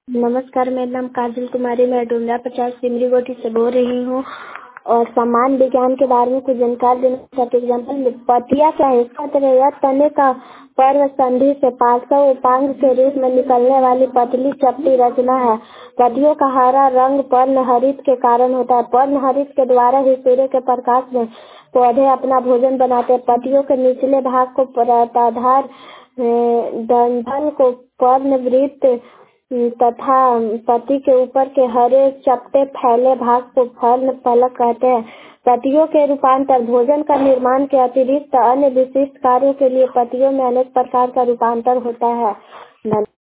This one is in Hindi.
नमस्कार, मेरा नाम काजल कुमारी, मैं डुमरा 50 सिमरी गोटी से बोल रही हूँ और सामान्य विज्ञान के बारे में कुछ जानकारी देना चाहती हूँ। एग्जाम्पल, पतिया क्या है? इसका तरह यह तने का पर्व संधि से पार्श्व उपांग के रूप में निकलने वाली पतली चपटी रचना है। पतियों का हरा रंग पर्णहरित के कारण होता है। पर्णहरित के द्वारा ही सूर्य के प्रकाश में पौधे अपना भोजन बनाते हैं। पत्तियों के निचले भाग को परताधार डंठल को पर्णवृत्त तथा पत्ती के ऊपर के हरे चपटे फैले भाग को फल फलक कहते हैं। पत्तियों के रूपांतर भोजन का निर्माण के अतिरिक्त अन्य विशिष्ट कार्यों के लिए पत्तियों में अनेक प्रकार का रूपांतर होता है।